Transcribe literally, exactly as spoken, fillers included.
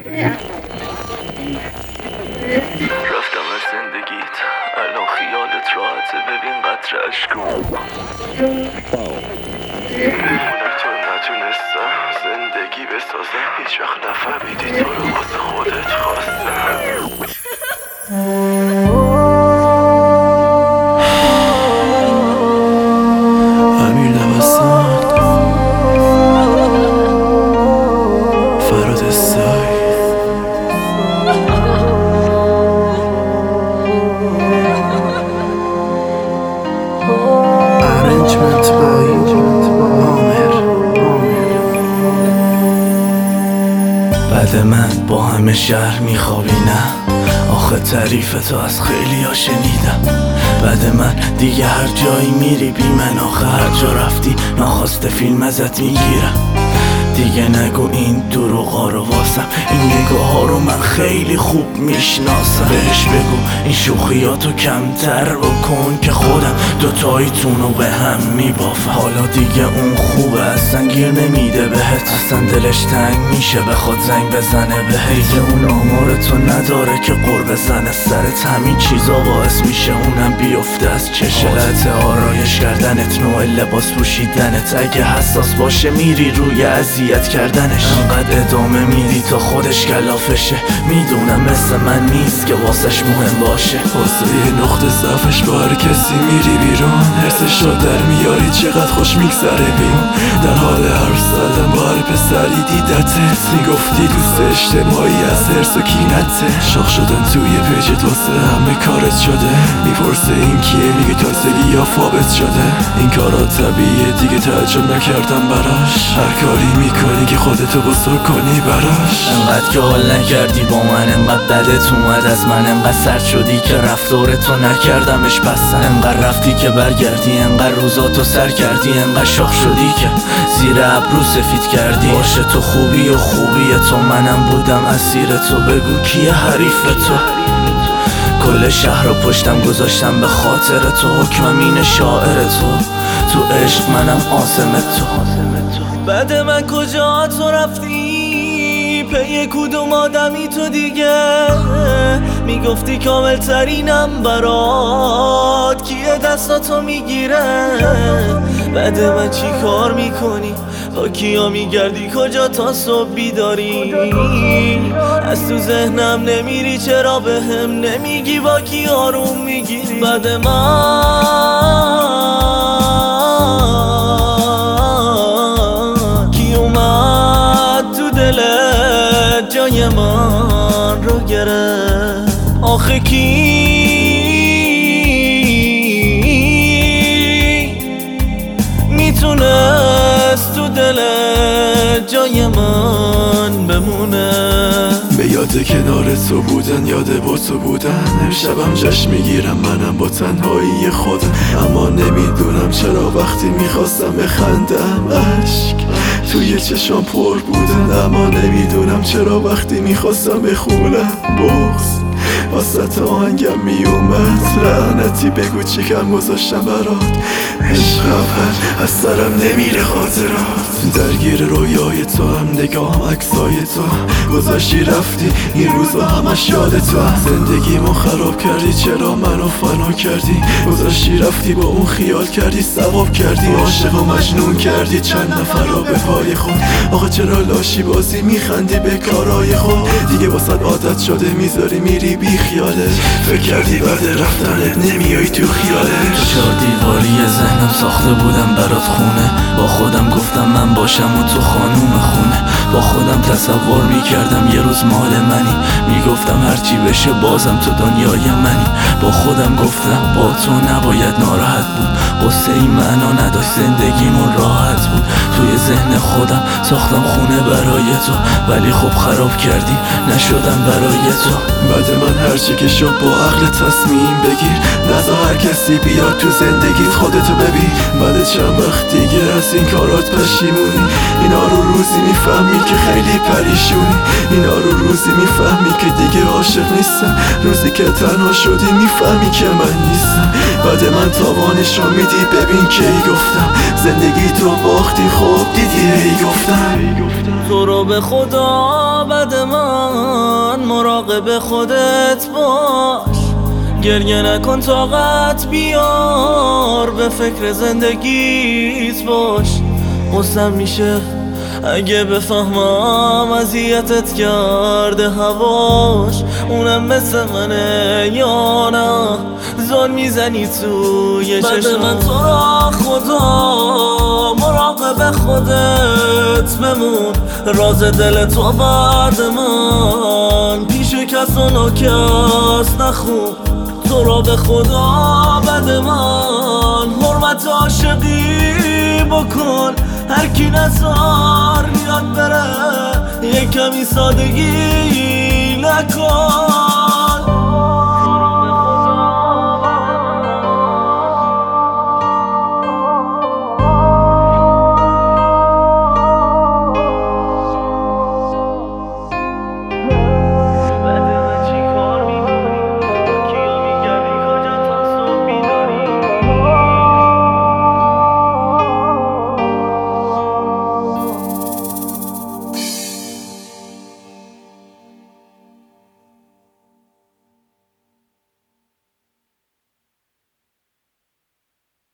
رفتم از زندگیت الان خیالت راحته، ببین قطر اشکم اونک تو نتونستم زندگی بسازم، هیچ وقت نفهمیدی تو رو واسه خودت خواستم. امیر نوستان فراد استای Arrangement by عامر. بعد من با همه شهر میخوابی نه؟ آخه تعریف تو از خیلی ها شنیدم. بعد من دیگه هر جایی میری بی من، آخه هر جا رفتی ناخواسته فیلم ازت میگیرم. دیگه نگو این دروغا رو واسم، این نگاه ها رو من خیلی خوب میشناسم. بهش بگو این شوخیاتو کمتر بکن که خودم دوتاییتون رو به هم میبافم. حالا دیگه اون خوبه اصلا گیر نمیده بهت، اصلا دلش تنگ میشه بخواد زنگ بزنه بهت. دیگه اون آمارتو نداره که قر بزنه سرت، همین چیزا باعث میشه اونم بیفته از چشت. حالت آرایش کردنت، نوع لباس پوشیدنت، اگه حساس باشه میری روی اذیت کردنش. انقدر ادامه میدی تا خودش کلافشه، میدونم مثل من نیست که واسش مهم باشه. واسه یه نقطه ضعفش با هر کسی میری بیرون، حرسش رو در میاری چقدر خوش میگذره بیرون. در حال حرف زدن با هر پسری دیدتت، میگفتی دوست اجتماعی از حرس و کینته. شاخ شدن توی پیجت واسه همه کارت شده، میپرسه این کیه میگه تازگی یا فابت شده. این کارا طبیعیه دیگه تعجب نکردم براش، هر کاری میکنی که خودتو بزرگ کنی براش. انقدر که حال نکردی با من، انقدر بدت اومد از من، انقدر سرد شدی که رفتارتو نکردمش پسن. انقدر رفتی که برگردی، انقدر روزاتو سر کردی، انقدر شاخ شدی که زیر ابرو سفید کردی. باشه تو خوبی و خوبی تو، منم بودم اسیر تو، بگو کیه حریف تو. کل شهر رو پشتم گذاشتم به خاطر تو، حکمم اینه شاعر تو، تو عشق منم عاصم تو. بعد من کجا تو رفتی؟ پی کدوم آدمی تو دیگه؟ میگفتی کامل ترینم برات، کیه دستاتو میگیره؟ بعد من چی کار میکنی؟ با کیا میگردی؟ کجا تا صبح بیداری؟ از تو ذهنم نمیری چرا به هم نمیگی؟ با کی آروم میگیری؟ بعد من کی اومد تو دلت جای من رو گرفت؟ آخه کی میتونست تو دلت جای من بمونه؟ به یاد کنار تو بودن، یاد با تو بودن، امشبم جشن میگیرم منم با تنهایی خودم. اما نمیدونم چرا وقتی میخواستم بخندم عشق توی چشام پر بودن، اما نمیدونم چرا وقتی میخواستم بخونم بغض واسه آهنگم میومد. لعنتی بگو چی کم گذاشتم برات، عشق اول از سرم نمیره خاطرات. درگیر رویای تو هم، نگاهم عکسای تو، گذاشتی رفتی این روزا همش یاد تو. زندگیمو خراب کردی، چرا منو فنا کردی؟ گذاشتی رفتی با اون خیال کردی ثواب کردی، عاشق و مجنون کردی چند نفر رو به پای خود. آقا چرا لاشی بازی میخندی به کارای خود؟ دیگه واسه عادت شده میذاری میری بی خیاله، فکر کردی بعد رفتنت نمیای تو خیاله. چهار دیواری ذهنم ساخته بودم برات خونه، با خودم گفتم من باشم و تو خانوم خونه. با خودم تصور میکردم یه روز مال منی، میگفتم هرچی بشه بازم تو دنیای منی. با خودم گفتم با تو نباید ناراحت بود، قصه ای معنا نداشت زندگیمون راحت بود. توی ذهن خودم ساختم خونه برای تو، ولی خب خراب کردی نشدم برای تو. بعد من هرچی که شد با عقل تصمیم بگیر، نذار هر کسی بیاد تو زندگیت خودتو ببین. بعد چند وقت دیگه از این کارات پشیمونی، اینا رو روزی میفهمی که خیلی پریشونی. اینا رو روزی روزی میفهمی که دیگه عاشق نیستم، روزی که تنها شدی میفهمی که من نیستم. بعد من تاوانش رو میدی، ببین کی گفتم زندگی تو باختی، خوب دیدی ای گفتم. تو رو به خدا بعد من مراقب خودت باش، گریه نکن طاقت بیار، به فکر زندگیت باش. قصم میشه اگه بفهمم اذیتت کرده هواش، اونم مثل منه یا نه زل میزنی توی چشم. بعد من تو را خدا مراقب خودت بمون، راز دل تو بعد من پیش کس و ناکس نخون. تو را به خدا بعد من حرمت عاشقی بکن، هر کی نزار میاد بره، یک کمی سادگی نکن.